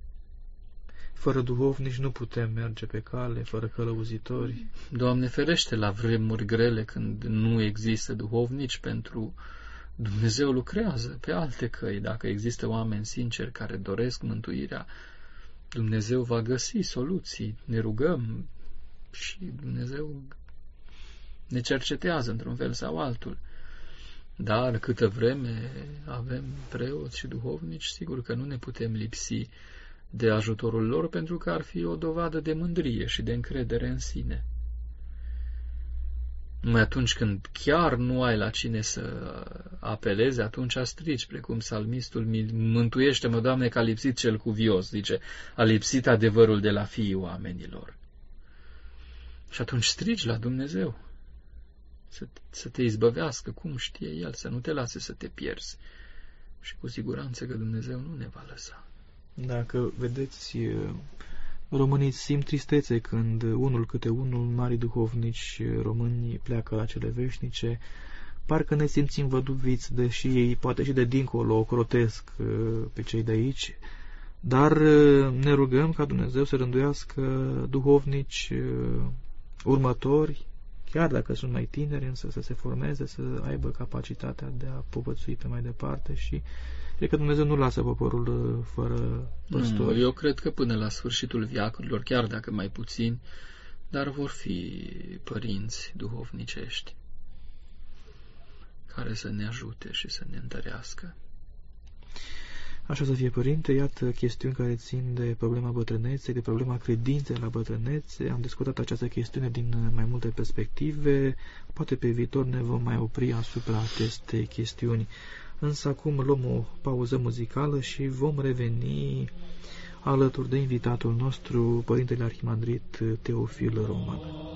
Fără duhovnici nu putem merge pe cale, fără călăuzitori. Doamne ferește, la vremuri grele când nu există duhovnici, pentru Dumnezeu lucrează pe alte căi. Dacă există oameni sinceri care doresc mântuirea, Dumnezeu va găsi soluții. Ne rugăm și Dumnezeu ne cercetează într-un fel sau altul. Dar câtă vreme avem preoți și duhovnici, sigur că nu ne putem lipsi de ajutorul lor, pentru că ar fi o dovadă de mândrie și de încredere în sine. Numai atunci când chiar nu ai la cine să apelezi, atunci strigi, precum psalmistul: mântuiește-mă, Doamne, că a lipsit cel cuvios, zice, a lipsit adevărul de la fiii oamenilor. Și atunci strigi la Dumnezeu să te izbăvească, cum știe El, să nu te lase să te pierzi. Și cu siguranță că Dumnezeu nu ne va lăsa. Dacă vedeți, românii simt tristețe când unul câte unul, mari duhovnici români, pleacă la cele veșnice. Parcă ne simțim văduviți, deși ei poate și de dincolo ocrotesc pe cei de aici, dar ne rugăm ca Dumnezeu să rânduiască duhovnici următori, chiar dacă sunt mai tineri, însă să se formeze, să aibă capacitatea de a povățui pe mai departe și cred că Dumnezeu nu lasă poporul fără păstori. Eu cred că până la sfârșitul veacurilor, chiar dacă mai puțini, dar vor fi părinți duhovnicești care să ne ajute și să ne întărească. Așa să fie, Părinte. Iată chestiuni care țin de problema bătrâneței, de problema credinței la bătrânețe. Am discutat această chestiune din mai multe perspective. Poate pe viitor ne vom mai opri asupra acestei chestiuni. Însă acum luăm o pauză muzicală și vom reveni alături de invitatul nostru, Părintele Arhimandrit Teofil Roman.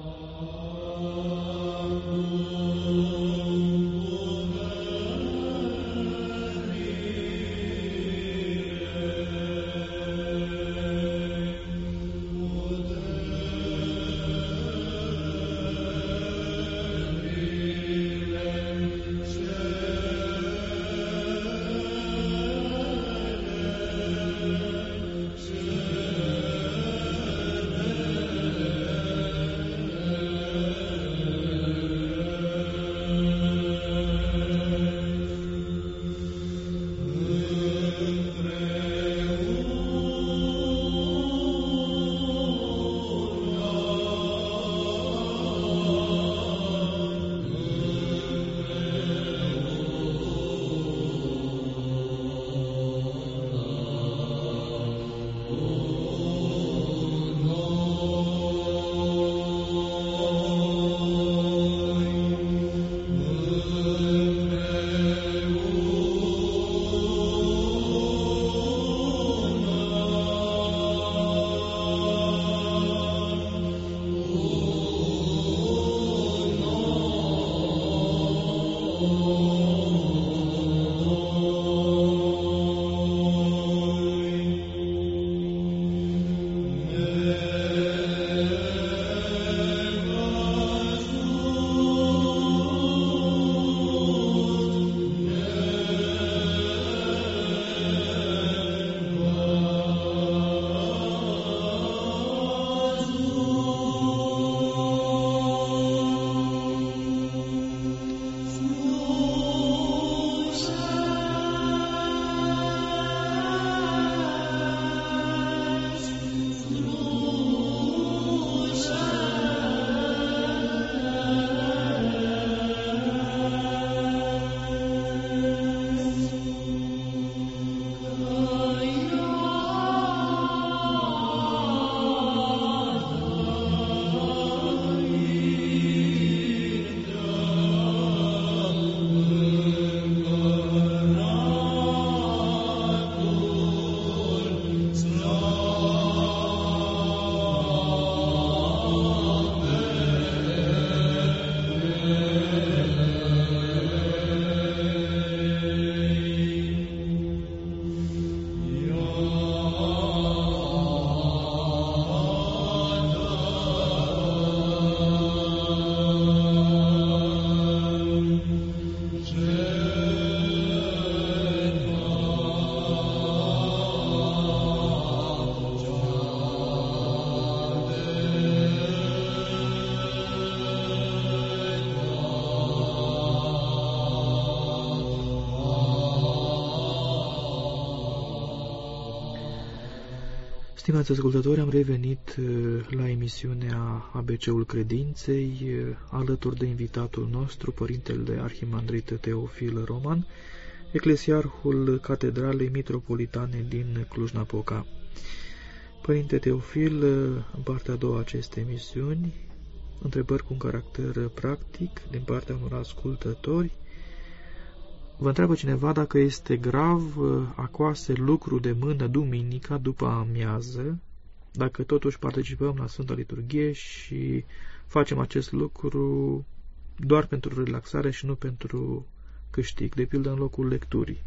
Stimați ascultători, am revenit la emisiunea ABC-ul Credinței, alături de invitatul nostru, Părintele Arhimandrit Teofil Roman, eclesiarhul Catedralei Mitropolitane din Cluj-Napoca. Părinte Teofil, în partea a doua acestei emisiuni, întrebări cu un caracter practic din partea unor ascultători. Vă întreabă cineva dacă este grav a coase lucru de mână duminica după amiază, dacă totuși participăm la Sfânta Liturghie și facem acest lucru doar pentru relaxare și nu pentru câștig, de pildă în locul lecturii.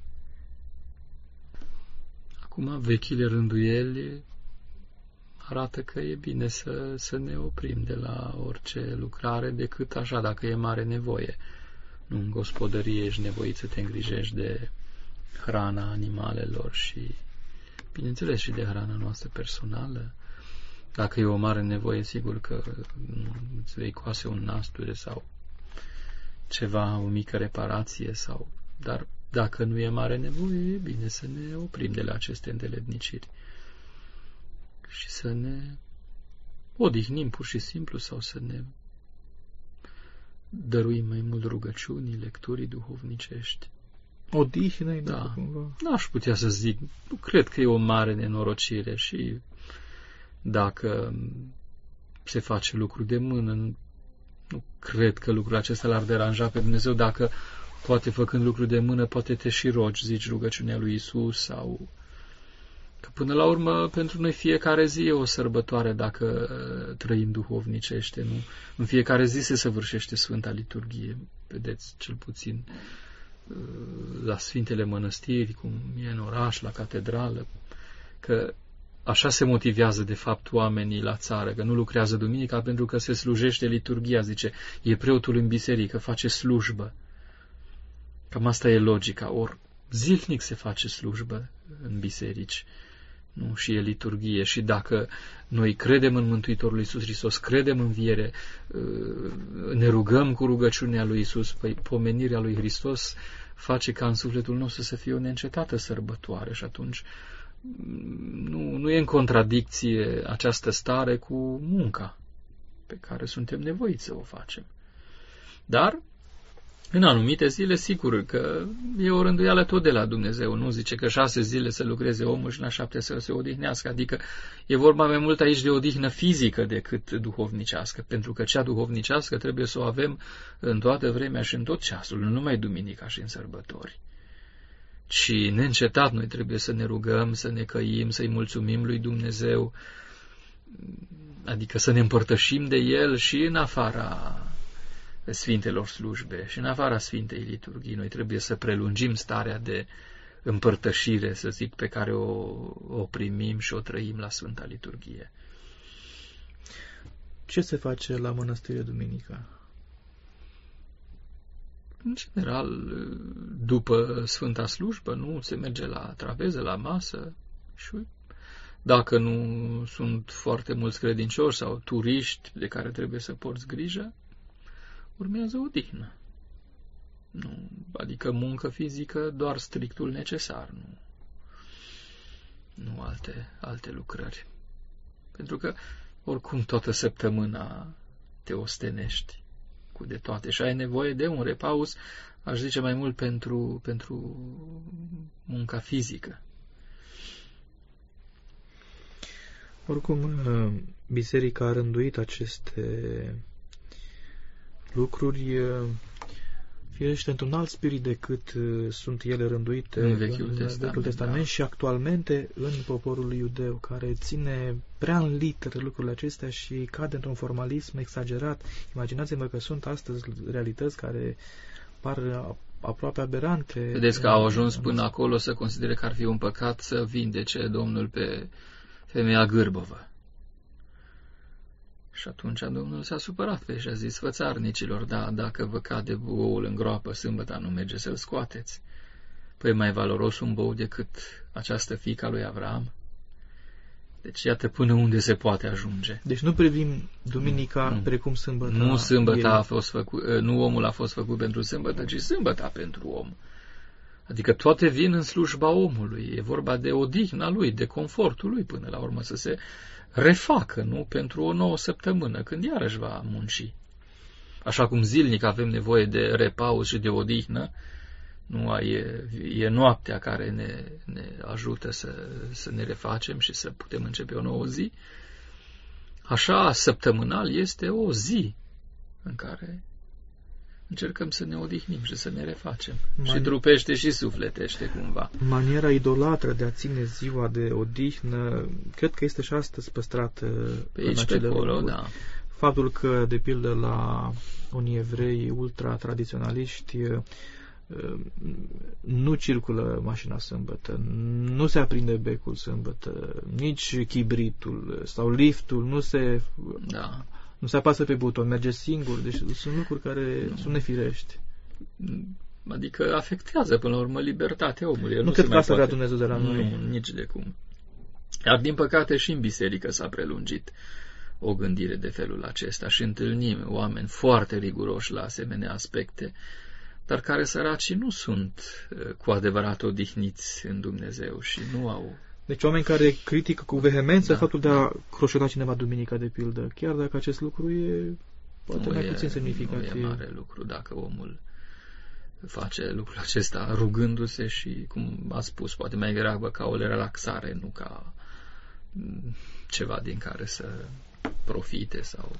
Acum, vechile rânduieli arată că e bine să ne oprim de la orice lucrare, decât așa, dacă e mare nevoie. Nu în gospodărie ești nevoit să te îngrijești de hrana animalelor și, bineînțeles, și de hrana noastră personală. Dacă e o mare nevoie, sigur că îți vei coase un nasture sau ceva, o mică reparație, dar dacă nu e mare nevoie, e bine să ne oprim de la aceste îndeletniciri și să ne odihnim pur și simplu sau să ne dăruim mai mult rugăciunii, lecturii duhovnicești. Odihnă-i, Da. cumva. N-aș putea să zic, nu cred că e o mare nenorocire și dacă se face lucru de mână, nu cred că lucrul acesta l-ar deranja pe Dumnezeu. Dacă poate făcând lucru de mână, poate te și rogi, zici rugăciunea lui Isus sau... Că până la urmă, pentru noi fiecare zi e o sărbătoare dacă trăim duhovnicește, nu? În fiecare zi se săvârșește Sfânta Liturghie, vedeți, cel puțin la Sfintele Mănăstiri, cum e în oraș, la catedrală, că așa se motivează, de fapt, oamenii la țară, că nu lucrează duminica pentru că se slujește liturghia, zice, e preotul în biserică, face slujbă. Cam asta e logica, ori zilnic se face slujbă în biserici, nu? Și e liturghie. Și dacă noi credem în Mântuitorul Iisus Hristos, credem în înviere, ne rugăm cu rugăciunea lui Iisus, păi pomenirea lui Hristos face ca în sufletul nostru să fie o neîncetată sărbătoare și atunci nu e în contradicție această stare cu munca pe care suntem nevoiți să o facem. Dar în anumite zile, sigur că e o rânduială tot de la Dumnezeu. Nu zice că 6 zile să lucreze omul și la 7 să se odihnească. Adică e vorba mai mult aici de odihnă fizică decât duhovnicească. Pentru că cea duhovnicească trebuie să o avem în toată vremea și în tot ceasul, nu numai duminica și în sărbători. Și neîncetat noi trebuie să ne rugăm, să ne căim, să-i mulțumim lui Dumnezeu, adică să ne împărtășim de El și în afara Sfintelor slujbe și în afara Sfintei Liturghii. Noi trebuie să prelungim starea de împărtășire, să zic, pe care o primim și o trăim la Sfânta Liturghie. Ce se face la mănăstire duminica? În general, după Sfânta Slujbă, nu se merge la traveză, la masă și dacă nu sunt foarte mulți credincioși sau turiști de care trebuie să porți grijă, urmează odihnă. Nu, adică muncă fizică, doar strictul necesar, nu alte lucrări. Pentru că, oricum, toată săptămâna te ostenești cu de toate și ai nevoie de un repaus, aș zice mai mult pentru munca fizică. Oricum, biserica a rânduit aceste lucruri firește într-un alt spirit decât sunt ele rânduite în Vechiul Testament și actualmente în poporul iudeu, care ține prea în literă lucrurile acestea și cade într-un formalism exagerat. Imaginați-vă că sunt astăzi realități care par aproape aberante. Vedeți că au ajuns până acolo să considere că ar fi un păcat să vindece Domnul pe femeia gârbovă. Și atunci Domnul s-a supărat pe ei și a zis, fățarnicilor, da, dacă vă cade boul în groapă sâmbătă, nu merge să-l scoateți. Păi mai valoros un bou decât această fiica lui Avram? Deci iată până unde se poate ajunge. Deci nu privim duminica precum sâmbăta. Nu sâmbăta a fost făcut, nu omul a fost făcut pentru sâmbătă, ci sâmbăta pentru om. Adică toate vin în slujba omului. E vorba de odihna lui, de confortul lui până la urmă să se refacă, nu? Pentru o nouă săptămână, când iarăși va munci. Așa cum zilnic avem nevoie de repaus și de odihnă, nu? E noaptea care ne ajută să ne refacem și să putem începe o nouă zi. Așa, săptămânal este o zi în care încercăm să ne odihnim și să ne refacem. Și trupește și sufletește cumva. Maniera idolatră de a ține ziua de odihnă, cred că este și astăzi păstrată pe aici, pe acolo, da. Faptul că, de pildă, la unii evrei ultra-tradiționaliști nu circulă mașina sâmbătă, nu se aprinde becul sâmbătă, nici chibritul sau liftul, nu se apasă pe buton, merge singur, deci sunt lucruri care sunt nefirești. Adică afectează până la urmă libertatea omului. Nu cred că asta vrea Dumnezeu de la noi. Nu, nici de cum. Dar din păcate și în biserică s-a prelungit o gândire de felul acesta și întâlnim oameni foarte riguroși la asemenea aspecte, dar care săracii nu sunt cu adevărat odihniți în Dumnezeu și nu au Deci oameni care critică cu vehemență faptul de a croșeta cineva duminica, de pildă, chiar dacă acest lucru e poate mai puțin semnificativ. Nu e mare lucru dacă omul face lucrul acesta rugându-se și, cum a spus, poate mai degrabă ca o relaxare, nu ca ceva din care să profite sau...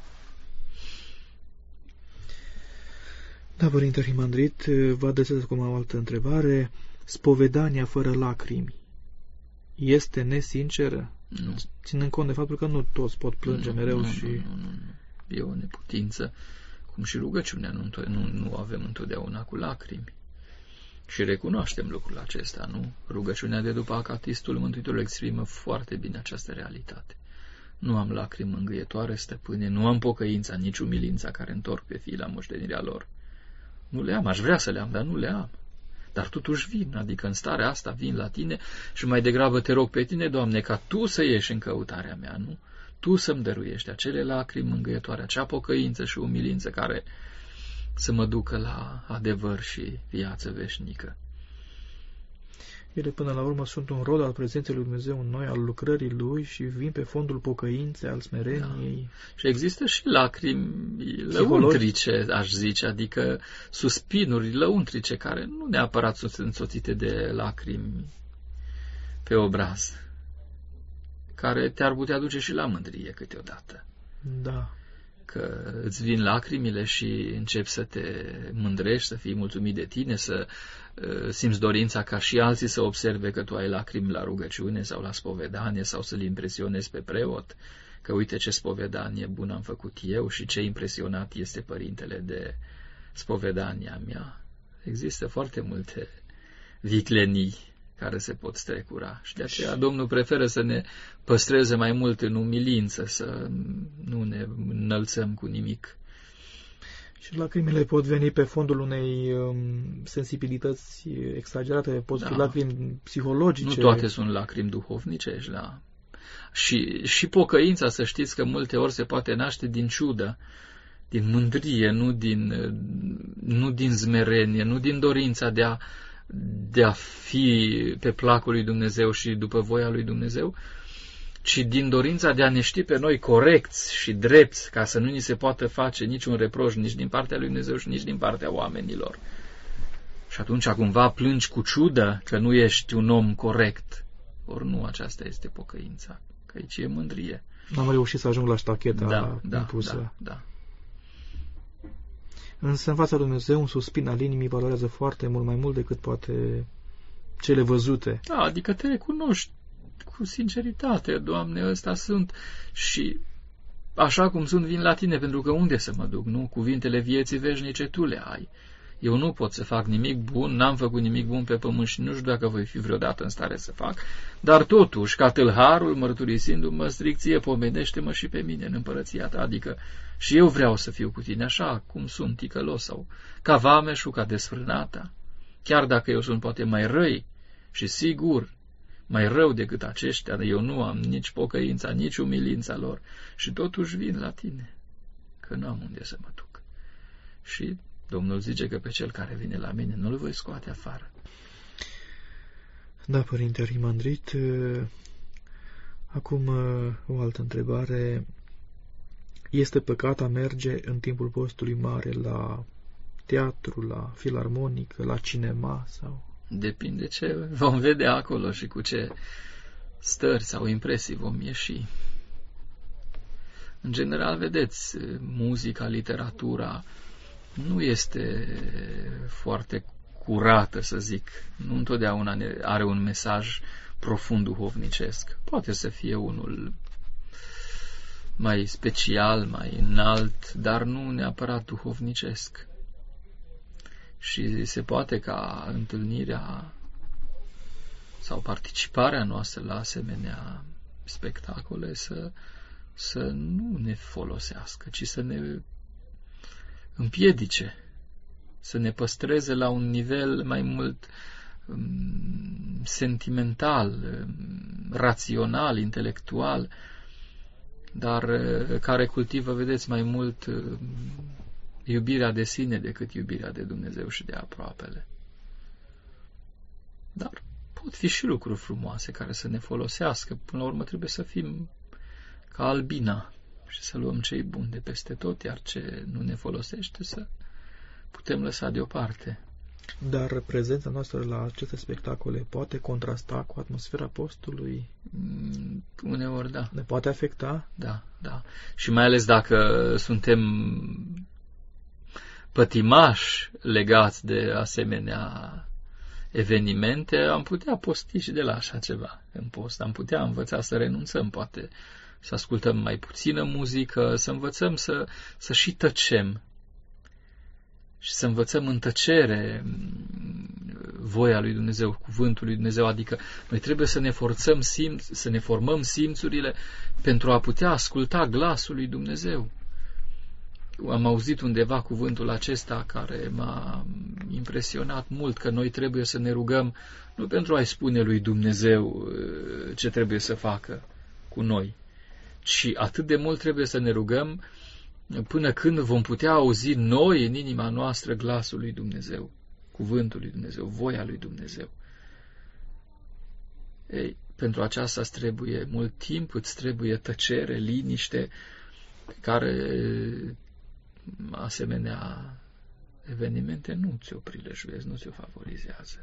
Da, Părinte Arhimandrit, vă adresez acum o altă întrebare. Spovedania fără lacrimi este nesinceră? Nu. Ținând cont de faptul că nu toți pot plânge mereu și... Nu. E o neputință. Cum și rugăciunea nu avem întotdeauna cu lacrimi. Și recunoaștem lucrul acesta, nu? Rugăciunea de după acatistul Mântuitorul exprimă foarte bine această realitate. Nu am lacrimi mângâietoare, stăpâne, nu am pocăința, nici umilința care întorc pe fii la moștenirea lor. Nu le am, aș vrea să le am, dar nu le am. Dar totuși vin, adică în starea asta vin la tine și mai degrabă te rog pe tine, Doamne, ca Tu să ieși în căutarea mea, nu? Tu să-mi dăruiești acele lacrimi mângâietoare, acea pocăință și umilință care să mă ducă la adevăr și viață veșnică. Ele până la urmă sunt un rod al prezenței lui Dumnezeu în noi, al lucrării Lui și vin pe fondul pocăinței, al smereniei. Da. Și există și lacrimi lăuntrice, aș zice, adică suspinuri lăuntrice care nu neapărat sunt însoțite de lacrimi pe obraz, care te-ar putea duce și la mândrie câteodată. Da. Că îți vin lacrimile și începi să te mândrești, să fii mulțumit de tine, să simți dorința ca și alții să observe că tu ai lacrimi la rugăciune sau la spovedanie sau să-l impresionezi pe preot, că uite ce spovedanie bună am făcut eu și ce impresionat este părintele de spovedania mea. Există foarte multe viclenii care se pot strecura și de aceea Domnul preferă să ne păstreze mai mult în umilință, să nu ne înălțăm cu nimic. Și lacrimile pot veni pe fondul unei sensibilități exagerate, pot fi lacrimi psihologice. Nu toate sunt lacrimi duhovnice. Și pocăința, să știți că multe ori se poate naște din ciudă, din mândrie, nu din zmerenie, nu din dorința de a fi pe placul lui Dumnezeu și după voia lui Dumnezeu, ci din dorința de a ne ști pe noi corecți și drepți, ca să nu ni se poată face niciun reproș nici din partea lui Dumnezeu și nici din partea oamenilor. Și atunci cumva plângi cu ciudă că nu ești un om corect. Ori nu, aceasta este pocăința, că aici e mândrie. N-am reușit să ajung la ștacheta impusă. Da. Însă în fața lui Dumnezeu un suspin al inimii valorează foarte mult, mai mult decât poate cele văzute. Da, adică te recunoști cu sinceritate, Doamne, ăsta sunt și așa cum sunt vin la tine, pentru că unde să mă duc, nu? Cuvintele vieții veșnice tu le ai. Eu nu pot să fac nimic bun, n-am făcut nimic bun pe pământ și nu știu dacă voi fi vreodată în stare să fac, dar totuși, ca tâlharul, mărturisindu-mă strict, ție, pomenește-mă și pe mine în împărăția ta, adică și eu vreau să fiu cu tine așa cum sunt, ticălos sau ca vameșul, ca desfrânata, chiar dacă eu sunt poate mai răi și sigur mai rău decât aceștia, eu nu am nici pocăința, nici umilința lor și totuși vin la tine, că nu am unde să mă duc. Și Domnul zice că pe cel care vine la mine nu-l voi scoate afară. Da, Părinte Arhimandrit, acum o altă întrebare. Este păcat a merge în timpul postului mare la teatru, la filarmonică, la cinema sau... Depinde ce vom vedea acolo și cu ce stări sau impresii vom ieși. În general, vedeți, muzica, literatura nu este foarte curată, să zic. Nu întotdeauna are un mesaj profund duhovnicesc. Poate să fie unul mai special, mai înalt, dar nu neapărat duhovnicesc. Și se poate ca întâlnirea sau participarea noastră la asemenea spectacole să nu ne folosească, ci să ne împiedice, să ne păstreze la un nivel mai mult sentimental, rațional, intelectual, dar care cultivă, vedeți, mai mult iubirea de sine decât iubirea de Dumnezeu și de aproapele. Dar pot fi și lucruri frumoase care să ne folosească. Până la urmă trebuie să fim ca albina și să luăm cei buni de peste tot, iar ce nu ne folosește să putem lăsa deoparte. Dar prezența noastră la aceste spectacole poate contrasta cu atmosfera postului? Uneori, da. Ne poate afecta? Da, da. Și mai ales dacă suntem pătimași legați de asemenea evenimente, am putea posti și de la așa ceva în post. Am putea învăța să renunțăm, poate să ascultăm mai puțină muzică, să învățăm să și tăcem și să învățăm în tăcere voia lui Dumnezeu, cuvântul lui Dumnezeu, adică noi trebuie să ne forțăm să ne formăm simțurile pentru a putea asculta glasul lui Dumnezeu. Am auzit undeva cuvântul acesta care m-a impresionat mult, că noi trebuie să ne rugăm nu pentru a-i spune lui Dumnezeu ce trebuie să facă cu noi, ci atât de mult trebuie să ne rugăm până când vom putea auzi noi în inima noastră glasul lui Dumnezeu, cuvântul lui Dumnezeu, voia lui Dumnezeu. Ei, pentru aceasta îți trebuie mult timp, îți trebuie tăcere, liniște, care asemenea evenimente nu ți-o prilejuiesc, nu ți-o favorizează.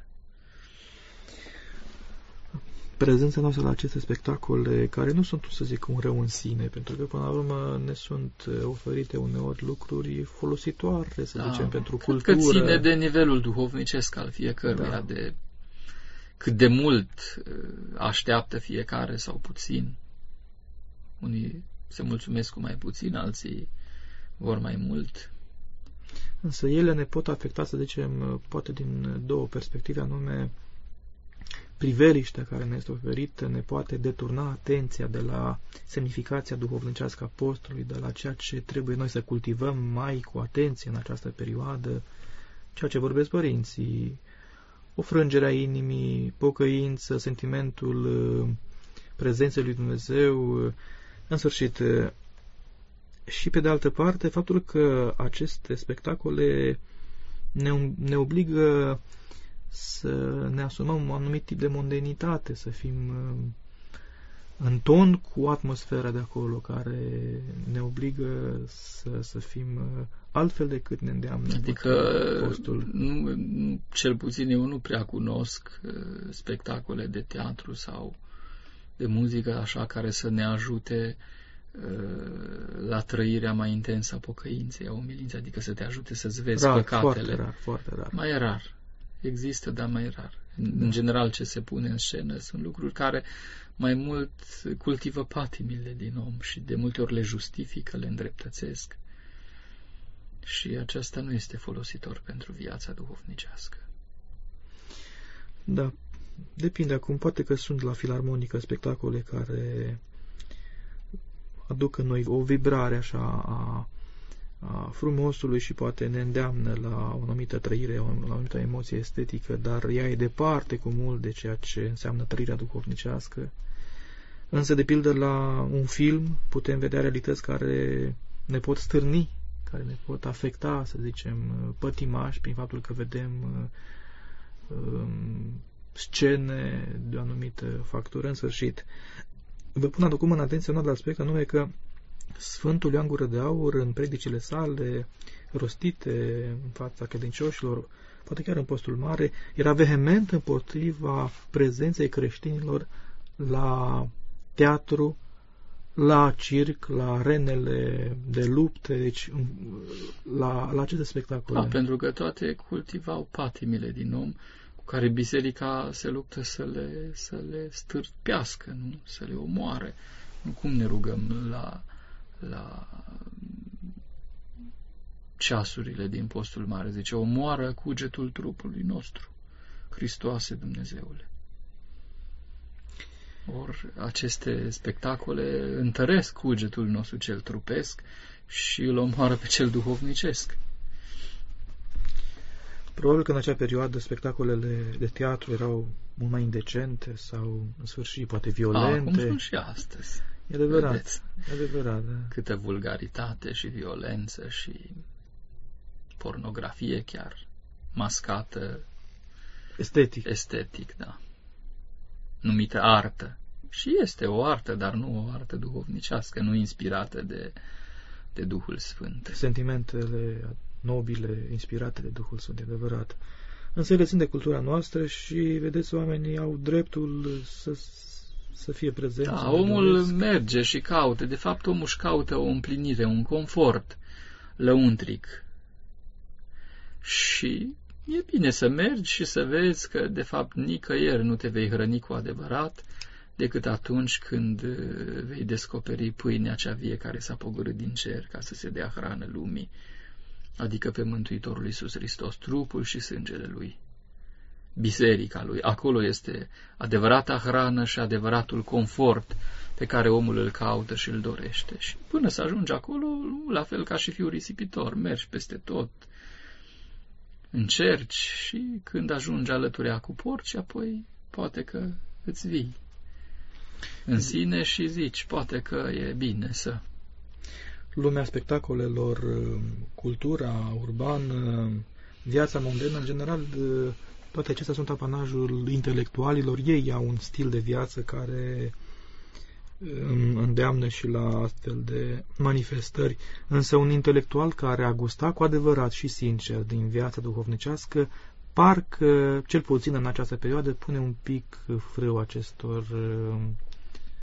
Prezența noastră la aceste spectacole, care nu sunt, să zic, un rău în sine, pentru că, până la urmă, ne sunt oferite uneori lucruri folositoare, să zicem, pentru cultură. Că ține de nivelul duhovnicesc al fiecăruia, de cât de mult așteaptă fiecare sau puțin. Unii se mulțumesc cu mai puțin, alții vor mai mult. Însă ele ne pot afecta, să zicem, poate din două perspective, anume priveliștea care ne este oferită ne poate deturna atenția de la semnificația duhovnicească a postului, de la ceea ce trebuie noi să cultivăm mai cu atenție în această perioadă, ceea ce vorbesc părinții, o frângere a inimii, pocăință, sentimentul prezenței lui Dumnezeu, în sfârșit. Și pe de altă parte, faptul că aceste spectacole ne obligă să ne asumăm un anumit tip de mondenitate, să fim în ton cu atmosfera de acolo, care ne obligă să fim altfel decât ne îndeamnă. Adică, postul. Cel puțin eu nu prea cunosc spectacole de teatru sau de muzică așa care să ne ajute la trăirea mai intensă a pocăinței, a umilinței, adică să te ajute să-ți vezi păcatele. Foarte rar. Mai rar. Există, dar mai rar. În general, ce se pune în scenă sunt lucruri care mai mult cultivă patimile din om și de multe ori le justifică, le îndreptățesc. Și aceasta nu este folositor pentru viața duhovnicească. Da, depinde acum. Poate că sunt la filarmonică spectacole care aduc în noi o vibrare așa a frumosului și poate ne îndeamnă la o anumită trăire, la o anumită emoție estetică, dar ea e departe cu mult de ceea ce înseamnă trăirea duhovnicească. Însă, de pildă, la un film putem vedea realități care ne pot stârni, care ne pot afecta, să zicem, pătimași, prin faptul că vedem scene de o anumită factură. În sfârșit, vă pun acum în atenție un alt aspect, anume că Sfântul Ioan Gură de Aur, în predicile sale rostite în fața credincioșilor, poate chiar în postul mare, era vehement împotriva prezenței creștinilor la teatru, la circ, la arenele de lupte, deci la aceste spectacole. Da, pentru că toate cultivau patimile din om, cu care biserica se luptă să le stârpească, nu? Să le omoare. Cum ne rugăm la ceasurile din postul mare? Zice, omoară cugetul trupului nostru, Hristoase Dumnezeule. Or, aceste spectacole întăresc cugetul nostru cel trupesc și îl omoară pe cel duhovnicesc. Probabil că în acea perioadă spectacolele de teatru erau mult mai indecente sau, în sfârșit, poate violente. Cum sunt și astăzi. E adevărat. E adevărat, da. Câtă vulgaritate și violență și pornografie chiar mascată. Estetic, da. numită artă. Și este o artă, dar nu o artă duhovnicească, nu inspirată de Duhul Sfânt. Sentimentele nobile, inspirate de Duhul Sfânt, adevărat. Însă ele țin de cultura noastră și, vedeți, oamenii au dreptul să fie prezenți. Da, omul merge și caută. De fapt, omul își caută o împlinire, un confort lăuntric. Și e bine să mergi și să vezi că, de fapt, nicăieri nu te vei hrăni cu adevărat decât atunci când vei descoperi pâinea cea vie care s-a pogorât din cer ca să se dea hrană lumii, adică pe Mântuitorul Iisus Hristos, trupul și sângele Lui, biserica Lui. Acolo este adevărata hrană și adevăratul confort pe care omul îl caută și îl dorește. Și până să ajungi acolo, la fel ca și fiul risipitor, mergi peste tot, încerci și când ajungi alăturea cu porci, apoi poate că îți vii în sine și zici, poate că e bine să... Lumea spectacolelor, cultura urbană, viața mondenă, în general, toate acestea sunt apanajul intelectualilor. Ei au un stil de viață care îndeamnă și la astfel de manifestări. Însă un intelectual care a gustat cu adevărat și sincer din viața duhovnicească, parcă, cel puțin în această perioadă, pune un pic frâu acestor